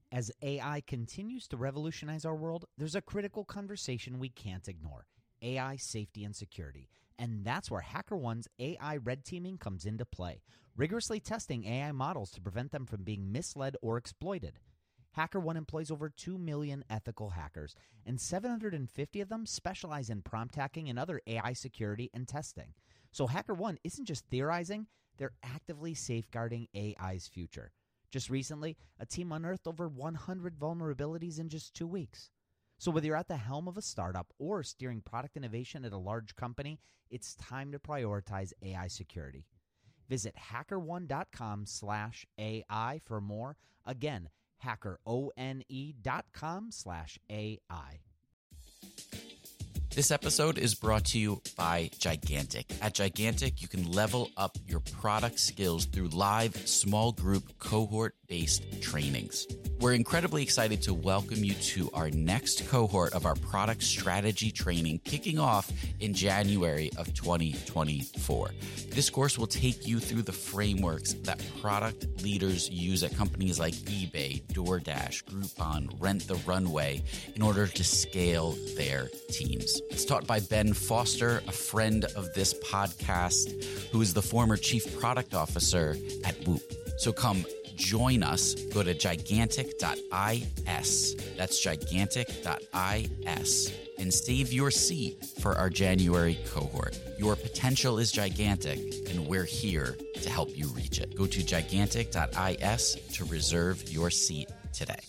As AI continues to revolutionize our world, there's a critical conversation we can't ignore: AI safety and security. And that's where HackerOne's AI red teaming comes into play, rigorously testing AI models to prevent them from being misled or exploited. HackerOne employs over 2 million ethical hackers, and 750 of them specialize in prompt hacking and other AI security and testing. So HackerOne isn't just theorizing, they're actively safeguarding AI's future. Just recently, a team unearthed over 100 vulnerabilities in just 2 weeks. So whether you're at the helm of a startup or steering product innovation at a large company, it's time to prioritize AI security. Visit hackerone.com/AI for more. Again, hackerone.com/AI. This episode is brought to you by Gigantic. At Gigantic, you can level up your product skills through live, small group, cohort-based trainings. We're incredibly excited to welcome you to our next cohort of our product strategy training, kicking off in January of 2024. This course will take you through the frameworks that product leaders use at companies like eBay, DoorDash, Groupon, Rent the Runway in order to scale their teams. It's taught by Ben Foster, a friend of this podcast, who is the former chief product officer at Whoop. So come join us. Go to gigantic.is. That's gigantic.is. And save your seat for our January cohort. Your potential is gigantic, and we're here to help you reach it. Go to gigantic.is to reserve your seat today.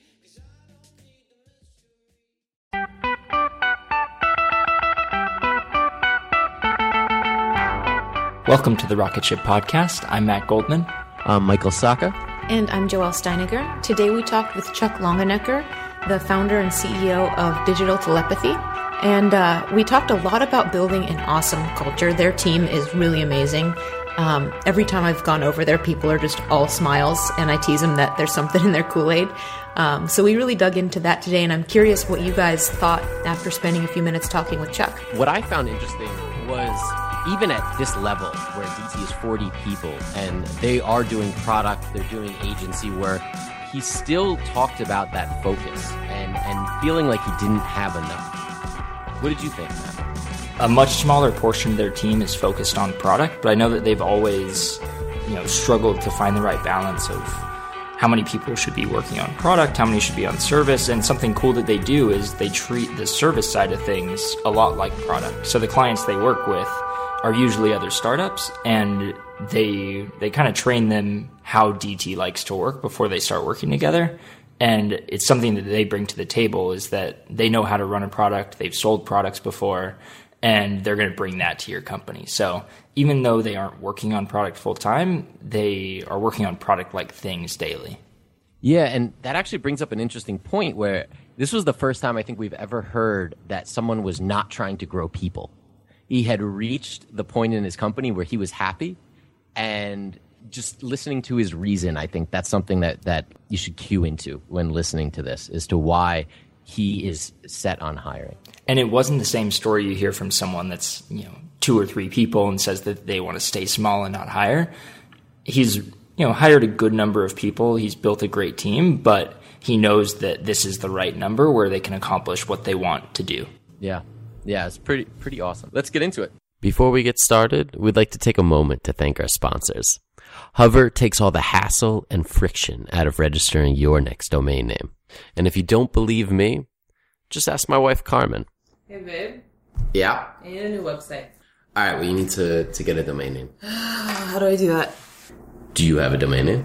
Welcome to the Rocket Ship Podcast. I'm Matt Goldman. I'm Michael Saka. And I'm Joelle Steiniger. Today we talked with Chuck Longenecker, the founder and CEO of Digital Telepathy. And we talked a lot about building an awesome culture. Their team is really amazing. Every time I've gone over there, people are just all smiles, and I tease them that there's something in their Kool-Aid. So we really dug into that today, and I'm curious what you guys thought after spending a few minutes talking with Chuck. What I found interesting was, even at this level where DT is 40 people and they are doing product, they're doing agency work, he still talked about that focus and feeling like he didn't have enough. What did you think, Matt? A much smaller portion of their team is focused on product, but I know that they've always, struggled to find the right balance of how many people should be working on product, how many should be on service, and something cool that they do is they treat the service side of things a lot like product. So the clients they work with are usually other startups, and they kind of train them how DT likes to work before they start working together. And it's something that they bring to the table, is that they know how to run a product, they've sold products before, and they're going to bring that to your company. So even though they aren't working on product full time, they are working on product-like things daily. Yeah, and that actually brings up an interesting point where this was the first time I think we've ever heard that someone was not trying to grow people. He had reached the point in his company where he was happy, and just listening to his reason, I think that's something that you should cue into when listening to this, as to why he is set on hiring. And it wasn't the same story you hear from someone that's, 2 or 3 people and says that they want to stay small and not hire. He's, hired a good number of people. He's built a great team, but he knows that this is the right number where they can accomplish what they want to do. Yeah. Yeah, it's pretty awesome. Let's get into it. Before we get started, we'd like to take a moment to thank our sponsors. Hover takes all the hassle and friction out of registering your next domain name. And if you don't believe me, just ask my wife, Carmen. Hey, babe. Yeah? I need a new website. All right, well, you need to get a domain name. How do I do that? Do you have a domain name?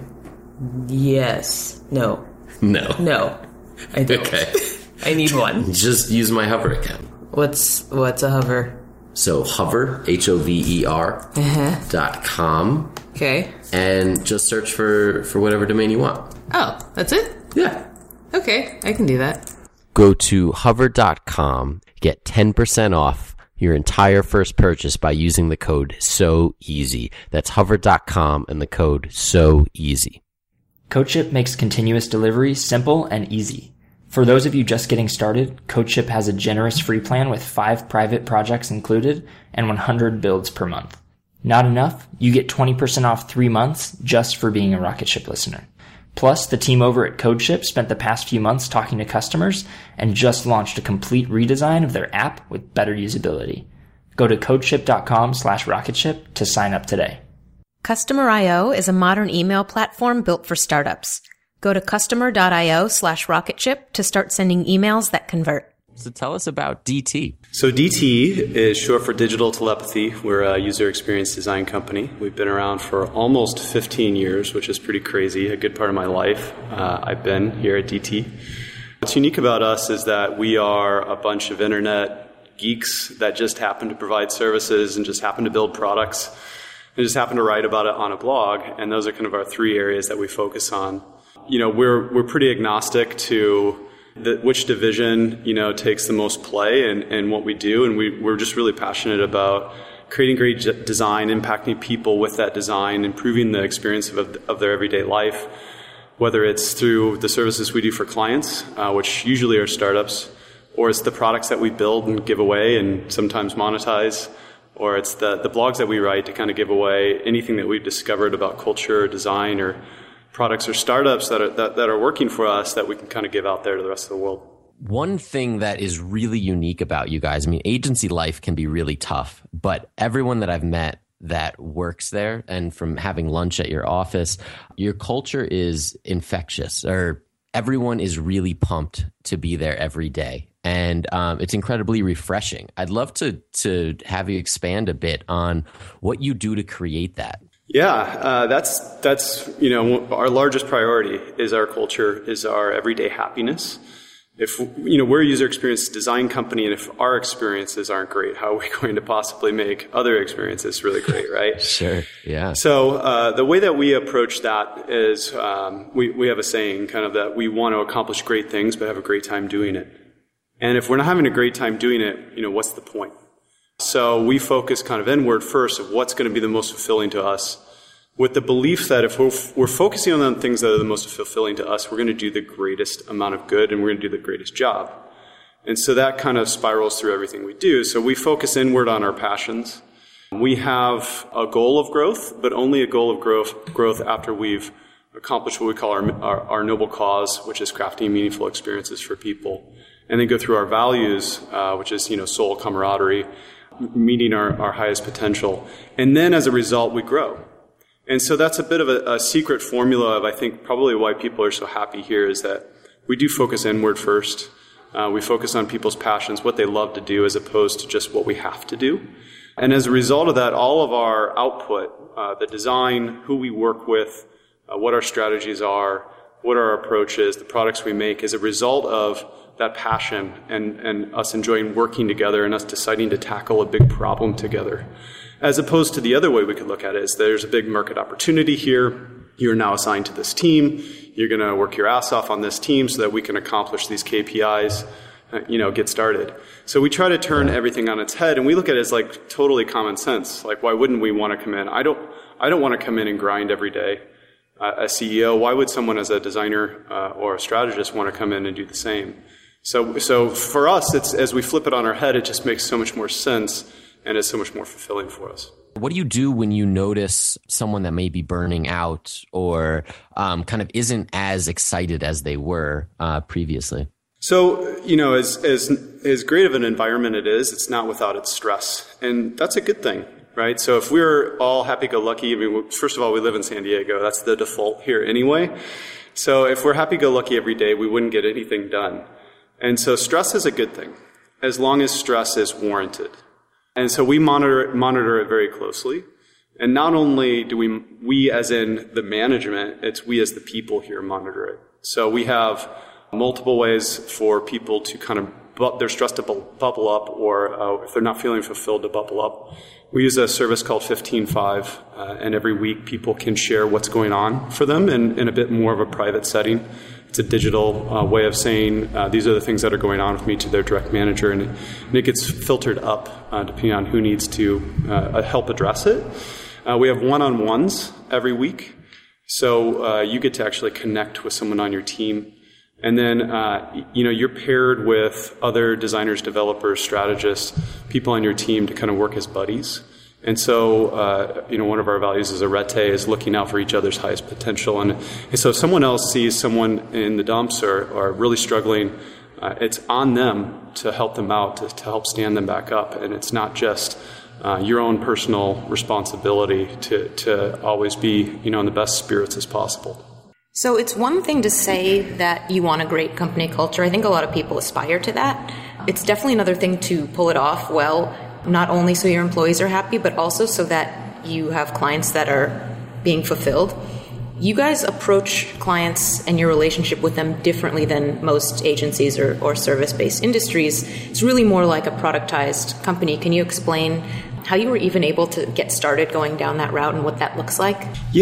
Yes. No. No, I don't. Okay. I need one. Just use my Hover account. What's a Hover? So Hover, HOVER.com. Okay. And just search for whatever domain you want. Oh, that's it? Yeah. Okay, I can do that. Go to hover.com, get 10% off your entire first purchase by using the code SOEASY. That's hover.com and the code SOEASY. CodeShip makes continuous delivery simple and easy. For those of you just getting started, CodeShip has a generous free plan with 5 private projects included and 100 builds per month. Not enough? You get 20% off 3 months just for being a Rocket Ship listener. Plus, the team over at CodeShip spent the past few months talking to customers and just launched a complete redesign of their app with better usability. Go to codeship.com/rocketship to sign up today. Customer.io is a modern email platform built for startups. Go to customer.io/rocketship to start sending emails that convert. So tell us about DT. So DT is short for Digital Telepathy. We're a user experience design company. We've been around for almost 15 years, which is pretty crazy. A good part of my life I've been here at DT. What's unique about us is that we are a bunch of internet geeks that just happen to provide services and just happen to build products and just happen to write about it on a blog. And those are kind of our three areas that we focus on. You know, we're pretty agnostic to which division, takes the most play and what we do. And we're just really passionate about creating great design, impacting people with that design, improving the experience of their everyday life, whether it's through the services we do for clients, which usually are startups, or it's the products that we build and give away and sometimes monetize, or it's the blogs that we write to kind of give away anything that we've discovered about culture or design or products or startups that are working for us that we can kind of give out there to the rest of the world. One thing that is really unique about you guys, agency life can be really tough, but everyone that I've met that works there and from having lunch at your office, your culture is infectious, or everyone is really pumped to be there every day. And it's incredibly refreshing. I'd love to have you expand a bit on what you do to create that. Yeah, that's our largest priority is our culture, is our everyday happiness. If we're a user experience design company, and if our experiences aren't great, how are we going to possibly make other experiences really great, right? Sure, yeah. So the way that we approach that is we have a saying kind of that we want to accomplish great things but have a great time doing it. And if we're not having a great time doing it, what's the point? So we focus kind of inward first of what's going to be the most fulfilling to us, with the belief that if we're focusing on the things that are the most fulfilling to us, we're going to do the greatest amount of good and we're going to do the greatest job. And so that kind of spirals through everything we do. So we focus inward on our passions. We have a goal of growth, but only a goal of growth after we've accomplished what we call our noble cause, which is crafting meaningful experiences for people. And then go through our values, which is, soul, camaraderie, meeting our highest potential. And then as a result, we grow. And so that's a bit of a secret formula of, I think, probably why people are so happy here, is that we do focus inward first. We focus on people's passions, what they love to do, as opposed to just what we have to do. And as a result of that, all of our output, the design, who we work with, what our strategies are, what our approach is, the products we make, is a result of that passion and us enjoying working together and us deciding to tackle a big problem together. As opposed to the other way we could look at it is there's a big market opportunity here. You're now assigned to this team. You're going to work your ass off on this team so that we can accomplish these KPIs, get started. So we try to turn everything on its head, and we look at it as like totally common sense. Like, why wouldn't we want to come in? I don't want to come in and grind every day. A CEO, why would someone as a designer or a strategist want to come in and do the same? So for us, it's, as we flip it on our head, it just makes so much more sense and it's so much more fulfilling for us. What do you do when you notice someone that may be burning out or kind of isn't as excited as they were previously? So, as great of an environment it is, it's not without its stress. And that's a good thing, right? So if we're all happy-go-lucky, first of all, we live in San Diego. That's the default here anyway. So if we're happy-go-lucky every day, we wouldn't get anything done. And so stress is a good thing, as long as stress is warranted. And so we monitor it very closely. And not only do we as in the management, it's we as the people here monitor it. So we have multiple ways for people to kind of their stress to bubble up, or if they're not feeling fulfilled, to bubble up. We use a service called 15Five, and every week people can share what's going on for them in a bit more of a private setting. It's a digital way of saying these are the things that are going on with me to their direct manager, and it gets filtered up depending on who needs to help address it. We have one-on-ones every week, so you get to actually connect with someone on your team. And then, you're paired with other designers, developers, strategists, people on your team to kind of work as buddies. And so, one of our values as Arete is looking out for each other's highest potential. And so if someone else sees someone in the dumps or really struggling, it's on them to help them out, to help stand them back up. And it's not just your own personal responsibility to always be, in the best spirits as possible. So it's one thing to say that you want a great company culture. I think a lot of people aspire to that. It's definitely another thing to pull it off well, not only so your employees are happy, but also so that you have clients that are being fulfilled. You guys approach clients and your relationship with them differently than most agencies or service-based industries. It's really more like a productized company. Can you explain how you were even able to get started going down that route and what that looks like?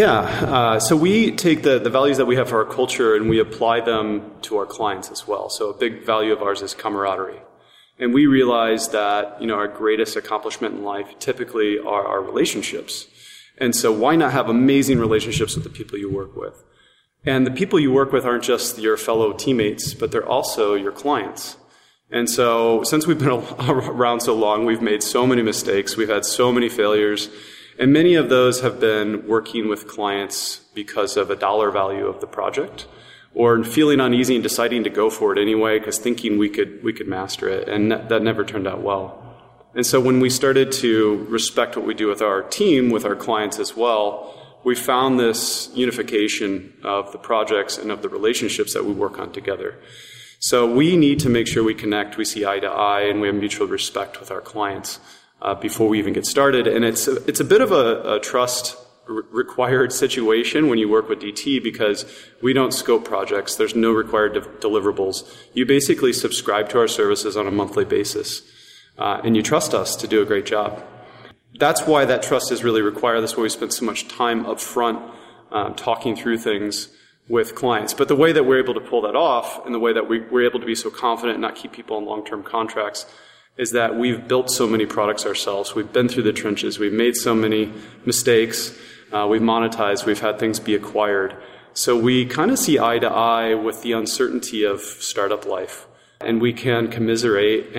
Yeah. So we take the values that we have for our culture and we apply them to our clients as well. So a big value of ours is camaraderie. And we realize that, our greatest accomplishment in life typically are our relationships. And so why not have amazing relationships with the people you work with? And the people you work with aren't just your fellow teammates, but they're also your clients. And so since we've been around so long, we've made so many mistakes. We've had so many failures. And many of those have been working with clients because of a dollar value of the project, or feeling uneasy and deciding to go for it anyway because thinking we could master it, and that never turned out well. And so when we started to respect what we do with our team, with our clients as well, we found this unification of the projects and of the relationships that we work on together. So we need to make sure we connect, we see eye to eye, and we have mutual respect with our clients before we even get started. And it's a bit of a trust required situation when you work with DT because we don't scope projects. There's no required deliverables. You basically subscribe to our services on a monthly basis, and you trust us to do a great job. That's why that trust is really required. That's why we spend so much time up front talking through things with clients. But the way that we're able to pull that off and the way that we're able to be so confident and not keep people on long-term contracts is that we've built so many products ourselves. We've been through the trenches. We've made so many mistakes. We've monetized. We've had things be acquired. So we kind of see eye to eye with the uncertainty of startup life. And we can commiserate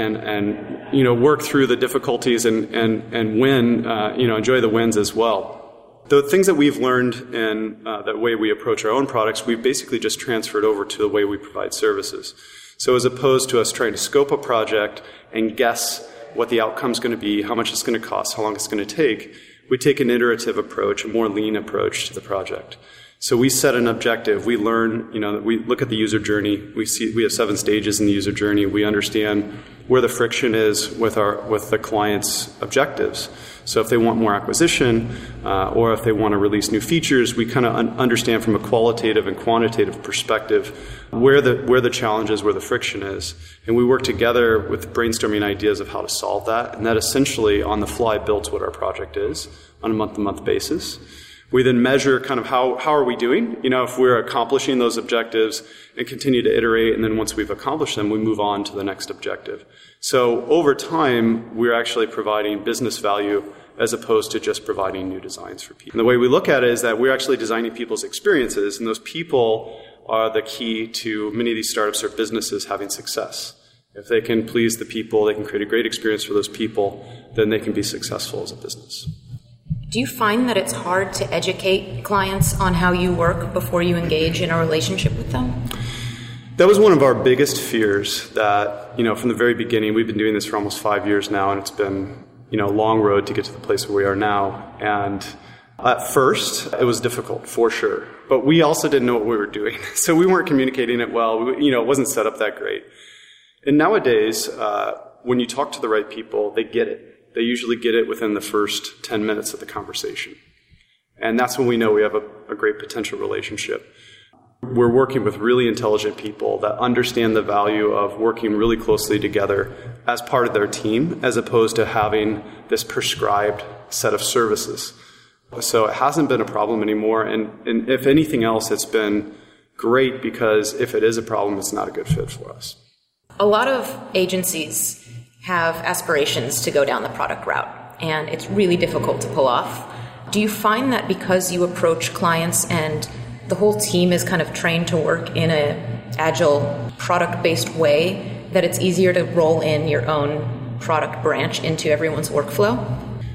and work through the difficulties and win, enjoy the wins as well. The things that we've learned in the way we approach our own products, we've basically just transferred over to the way we provide services. So as opposed to us trying to scope a project and guess what the outcome's going to be, how much it's going to cost, how long it's going to take, we take an iterative approach, a more lean approach to the project. So we set an objective. We learn, we look at the user journey. We have 7 stages in the user journey. We understand where the friction is with the client's objectives. So if they want more acquisition, or if they want to release new features, we kind of understand from a qualitative and quantitative perspective where the challenge is, where the friction is. And we work together with brainstorming ideas of how to solve that. And that essentially on the fly builds what our project is on a month-to-month basis. We then measure kind of how are we doing, if we're accomplishing those objectives and continue to iterate. And then once we've accomplished them, we move on to the next objective. So over time, we're actually providing business value as opposed to just providing new designs for people. And the way we look at it is that we're actually designing people's experiences, and those people are the key to many of these startups or businesses having success. If they can please the people, they can create a great experience for those people, then they can be successful as a business. Do you find that it's hard to educate clients on how you work before you engage in a relationship with them? That was one of our biggest fears that, from the very beginning, we've been doing this for almost 5 years now, and it's been, a long road to get to the place where we are now. And at first, it was difficult, for sure. But we also didn't know what we were doing. So we weren't communicating it well. It wasn't set up that great. And nowadays, when you talk to the right people, they get it. They usually get it within the first 10 minutes of the conversation. And that's when we know we have a great potential relationship. We're working with really intelligent people that understand the value of working really closely together as part of their team, as opposed to having this prescribed set of services. So it hasn't been a problem anymore. And if anything else, it's been great because if it is a problem, it's not a good fit for us. A lot of agencies have aspirations to go down the product route, and it's really difficult to pull off. Do you find that because you approach clients and the whole team is kind of trained to work in an agile, product-based way, that it's easier to roll in your own product branch into everyone's workflow?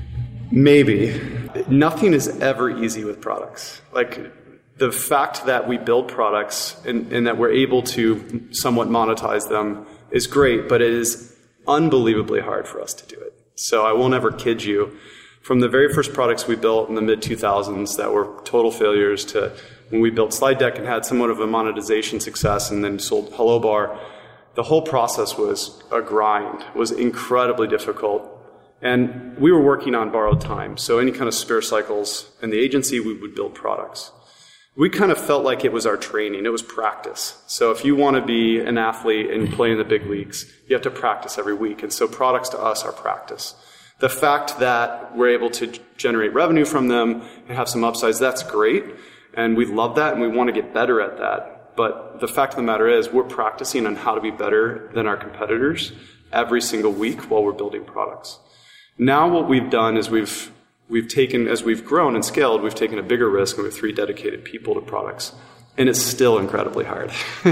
Maybe. Nothing is ever easy with products. Like, the fact that we build products and that we're able to somewhat monetize them is great, but it is unbelievably hard for us to do it. So I won't ever kid you. From the very first products we built in the mid-2000s that were total failures to when we built Slide Deck and had somewhat of a monetization success and then sold HelloBar, the whole process was a grind, was incredibly difficult. And we were working on borrowed time. So any kind of spare cycles in the agency, we would build products. We kind of felt like it was our training. It was practice. So if you want to be an athlete and play in the big leagues, you have to practice every week. And so products to us are practice. The fact that we're able to generate revenue from them and have some upsides, that's great. And we love that and we want to get better at that. But the fact of the matter is we're practicing on how to be better than our competitors every single week while we're building products. Now what we've done is we've taken, as we've grown and scaled, we've taken a bigger risk and we have 3 dedicated people to products. And it's still incredibly hard.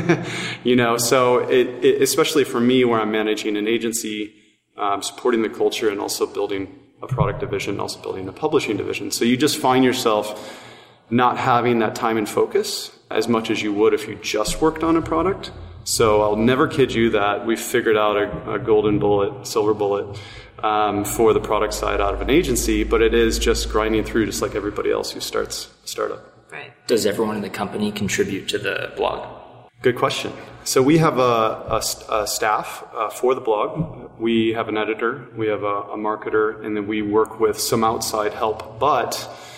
So it especially for me where I'm managing an agency, supporting the culture and also building a product division, also building a publishing division. So you just find yourself not having that time and focus as much as you would if you just worked on a product. So I'll never kid you that we've figured out a golden bullet, silver bullet, for the product side out of an agency, but it is just grinding through just like everybody else who starts a startup. Right. Does everyone in the company contribute to the blog? Good question. So we have a staff for the blog. We have an editor, we have a marketer, and then we work with some outside help. But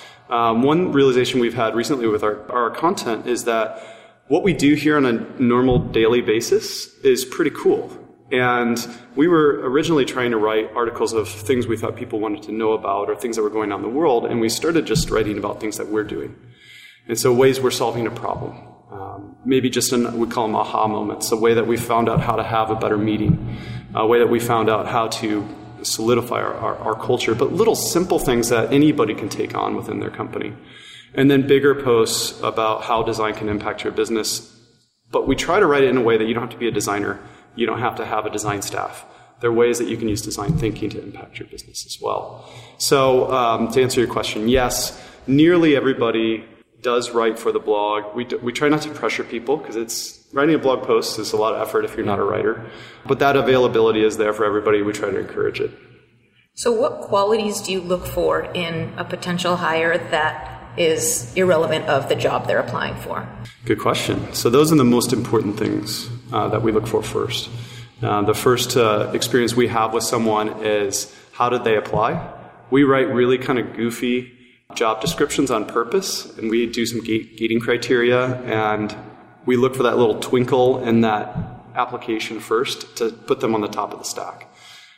one realization we've had recently with our content is that what we do here on a normal daily basis is pretty cool. And we were originally trying to write articles of things we thought people wanted to know about or things that were going on in the world, and we started just writing about things that we're doing. And so ways we're solving a problem. Maybe just we call them aha moments, a way that we found out how to have a better meeting, a way that we found out how to solidify our culture, but little simple things that anybody can take on within their company. And then bigger posts about how design can impact your business. But we try to write it in a way that you don't have to be a designer. You don't have to have a design staff. There are ways that you can use design thinking to impact your business as well. So to answer your question, yes, nearly everybody does write for the blog. We try not to pressure people because writing a blog post is a lot of effort if you're not a writer. But that availability is there for everybody. We try to encourage it. So what qualities do you look for in a potential hire that is irrelevant of the job they're applying for? Good question. So those are the most important things that we look for first. The first experience we have with someone is how did they apply? We write really kind of goofy job descriptions on purpose, and we do some gating criteria, and we look for that little twinkle in that application first to put them on the top of the stack.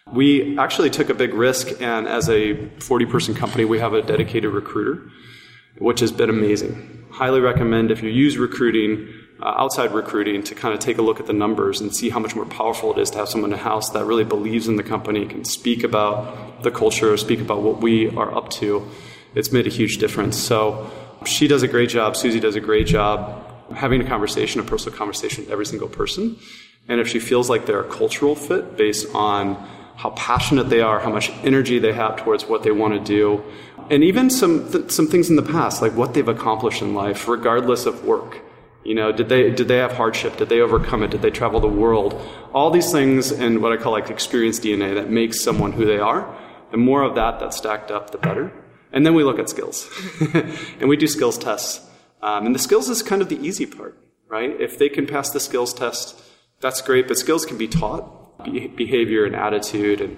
We actually took a big risk, and as a 40-person company, we have a dedicated recruiter, which has been amazing. Highly recommend if you use recruiting, outside recruiting, to kind of take a look at the numbers and see how much more powerful it is to have someone in the house that really believes in the company, can speak about the culture, speak about what we are up to. It's made a huge difference. So she does a great job. Susie does a great job having a personal conversation with every single person. And if she feels like they're a cultural fit based on how passionate they are, how much energy they have towards what they want to do, and even some things in the past, like what they've accomplished in life, regardless of work. Did they have hardship? Did they overcome it? Did they travel the world? All these things and what I call like experience DNA that makes someone who they are. The more of that's stacked up, the better. And then we look at skills. And we do skills tests. And the skills is kind of the easy part, right? If they can pass the skills test, that's great. But skills can be taught. Behavior and attitude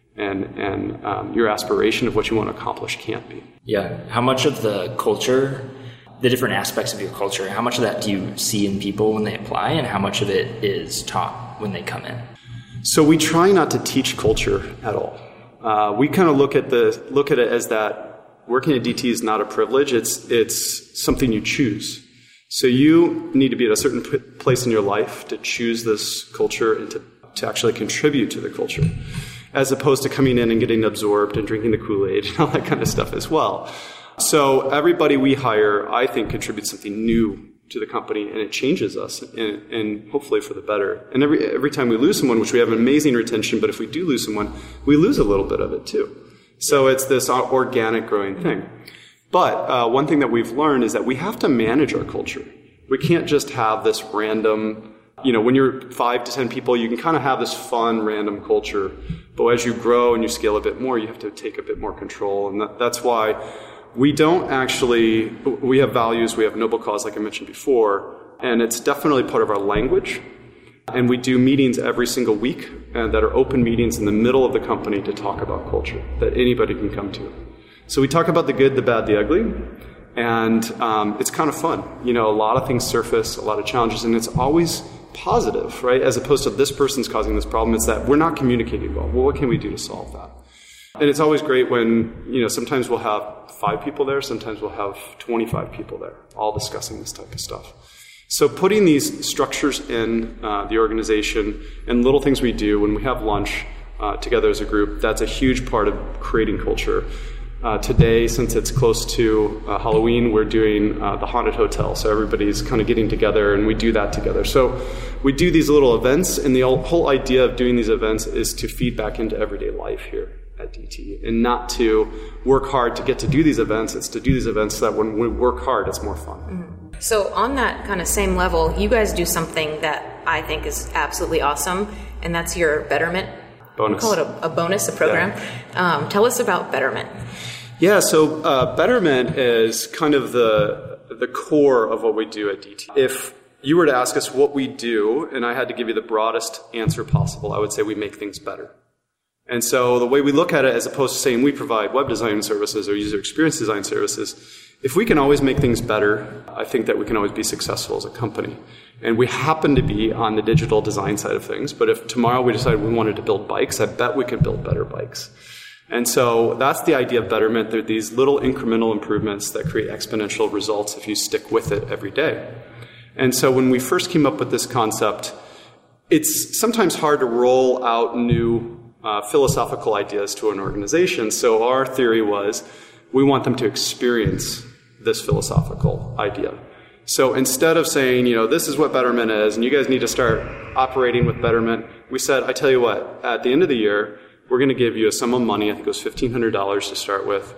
and your aspiration of what you want to accomplish can't be. Yeah. How much of the culture, the different aspects of your culture, how much of that do you see in people when they apply, and how much of it is taught when they come in? So we try not to teach culture at all. We kind of look at it as that working at DT is not a privilege. It's something you choose. So you need to be at a certain place in your life to choose this culture and to actually contribute to the culture, as opposed to coming in and getting absorbed and drinking the Kool-Aid and all that kind of stuff as well. So everybody we hire, I think, contributes something new to the company, and it changes us, and hopefully for the better. And every time we lose someone, which we have an amazing retention, but if we do lose someone, we lose a little bit of it too. So it's this organic growing thing. But one thing that we've learned is that we have to manage our culture. We can't just have this random, when you're 5 to 10 people, you can kind of have this fun, random culture. But as you grow and you scale a bit more, you have to take a bit more control. And that's why we have values, we have noble cause, like I mentioned before, and it's definitely part of our language. And we do meetings every single week that are open meetings in the middle of the company to talk about culture that anybody can come to. So we talk about the good, the bad, the ugly, and it's kind of fun. A lot of things surface, a lot of challenges, and it's always positive, right? As opposed to this person's causing this problem, it's that we're not communicating well. Well, what can we do to solve that? And it's always great when, sometimes we'll have 5 people there, sometimes we'll have 25 people there, all discussing this type of stuff. So putting these structures in the organization and little things we do when we have lunch together as a group, that's a huge part of creating culture. Today, since it's close to Halloween, we're doing the Haunted Hotel. So everybody's kind of getting together, and we do that together. So we do these little events, and the whole idea of doing these events is to feed back into everyday life here at DT, and not to work hard to get to do these events. It's to do these events so that when we work hard, it's more fun. Mm-hmm. So on that kind of same level, you guys do something that I think is absolutely awesome, and that's your Betterment bonus. We call it a bonus, a program. Yeah. Tell us about Betterment. Yeah, so Betterment is kind of the core of what we do at DT. If you were to ask us what we do, and I had to give you the broadest answer possible, I would say we make things better. And so the way we look at it, as opposed to saying we provide web design services or user experience design services, if we can always make things better, I think that we can always be successful as a company. And we happen to be on the digital design side of things, but if tomorrow we decided we wanted to build bikes, I bet we could build better bikes. And so that's the idea of Betterment. They're these little incremental improvements that create exponential results if you stick with it every day. And so when we first came up with this concept, it's sometimes hard to roll out new philosophical ideas to an organization. So our theory was we want them to experience this philosophical idea. So instead of saying, this is what Betterment is, and you guys need to start operating with Betterment, we said, I tell you what, at the end of the year, we're going to give you a sum of money, I think it was $1,500 to start with,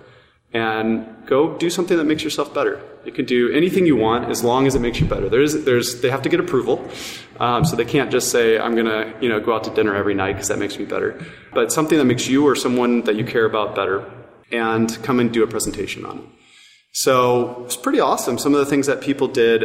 and go do something that makes yourself better. You can do anything you want as long as it makes you better. They have to get approval, so they can't just say, I'm going to go out to dinner every night because that makes me better. But something that makes you or someone that you care about better, and come and do a presentation on it. So it's pretty awesome. Some of the things that people did,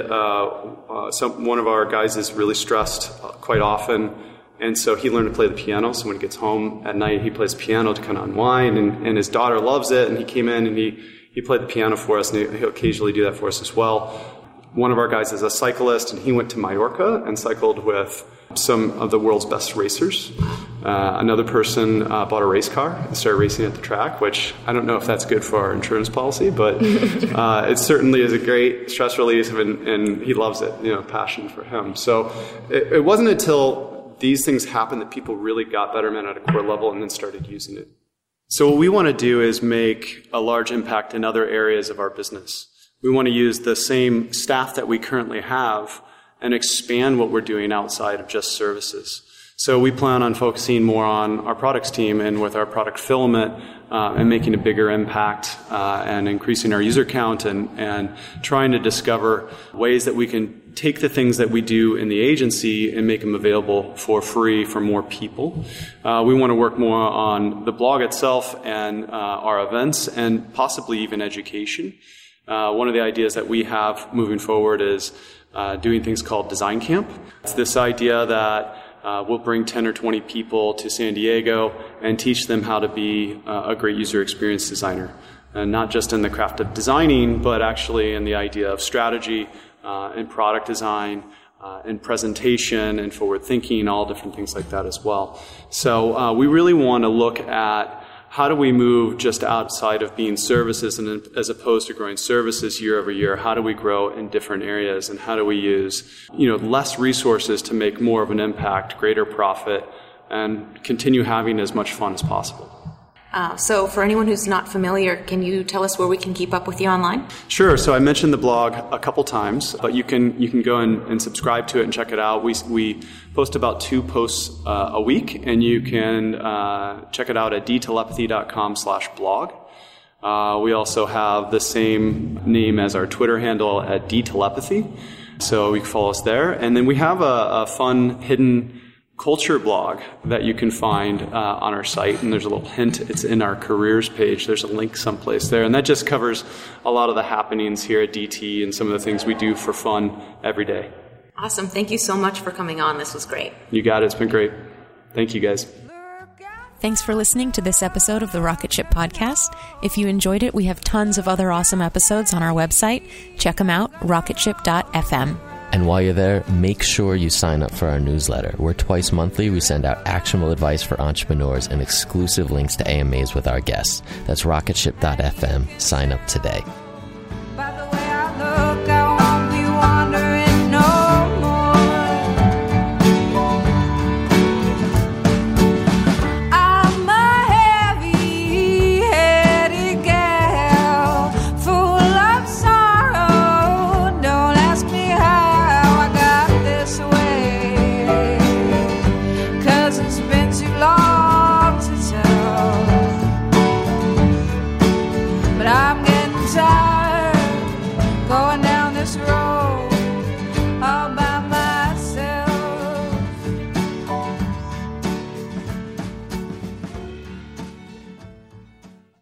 one of our guys is really stressed quite often, and so he learned to play the piano. So when he gets home at night, he plays piano to kind of unwind, and his daughter loves it, and he came in and he played the piano for us, and he'll occasionally do that for us as well. One of our guys is a cyclist, and he went to Mallorca and cycled with some of the world's best racers. Another person bought a race car and started racing at the track, which I don't know if that's good for our insurance policy, but it certainly is a great stress relief, and he loves it, passion for him. So it wasn't until these things happened that people really got Betterment at a core level and then started using it. So what we want to do is make a large impact in other areas of our business. We want to use the same staff that we currently have and expand what we're doing outside of just services. So we plan on focusing more on our products team and with our product filament and making a bigger impact and increasing our user count and trying to discover ways that we can take the things that we do in the agency and make them available for free for more people. We want to work more on the blog itself and our events and possibly even education. One of the ideas that we have moving forward is doing things called Design Camp. It's this idea that we'll bring 10 or 20 people to San Diego and teach them how to be a great user experience designer. And not just in the craft of designing, but actually in the idea of strategy and product design and presentation and forward thinking, all different things like that as well. So we really want to look at how do we move just outside of being services, and as opposed to growing services year over year, how do we grow in different areas, and how do we use less resources to make more of an impact, greater profit, and continue having as much fun as possible. So for anyone who's not familiar, can you tell us where we can keep up with you online? Sure. So I mentioned the blog a couple times, but you can go and subscribe to it and check it out. We post about 2 posts a week, and you can check it out at dtelepathy.com/blog. We also have the same name as our Twitter handle at dtelepathy, so you can follow us there. And then we have a fun hidden culture blog that you can find on our site, and there's a little hint. It's in our careers page. There's a link someplace there, and that just covers a lot of the happenings here at DT and some of the things we do for fun every day. Awesome. Thank you so much for coming on. This was great. You got it. It's been great. Thank you, guys. Thanks for listening to this episode of the Rocket Ship Podcast. If you enjoyed it, we have tons of other awesome episodes on our website. Check them out, rocketship.fm. And while you're there, make sure you sign up for our newsletter. We're twice monthly. We send out actionable advice for entrepreneurs and exclusive links to AMAs with our guests. That's rocketship.fm. Sign up today.